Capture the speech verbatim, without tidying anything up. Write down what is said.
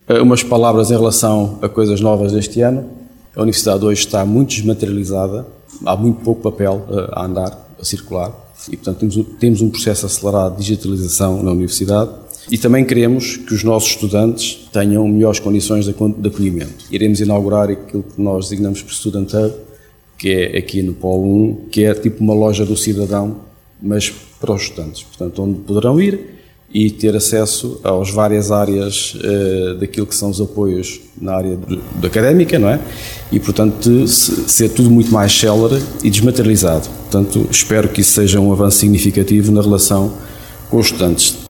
Umas palavras em relação a coisas novas deste ano. A Universidade hoje está muito desmaterializada, há muito pouco papel a andar, a circular, e portanto temos, temos um processo acelerado de digitalização na Universidade e também queremos que os nossos estudantes tenham melhores condições de acolhimento. Iremos inaugurar aquilo que nós designamos por Student Hub, que é aqui no Polo um, que é tipo uma loja do cidadão, mas para os estudantes, portanto onde poderão ir e ter acesso às várias áreas uh, daquilo que são os apoios na área de, de académica, não é? E, portanto, se, ser tudo muito mais célere e desmaterializado. Portanto, espero que isso seja um avanço significativo na relação com os estudantes.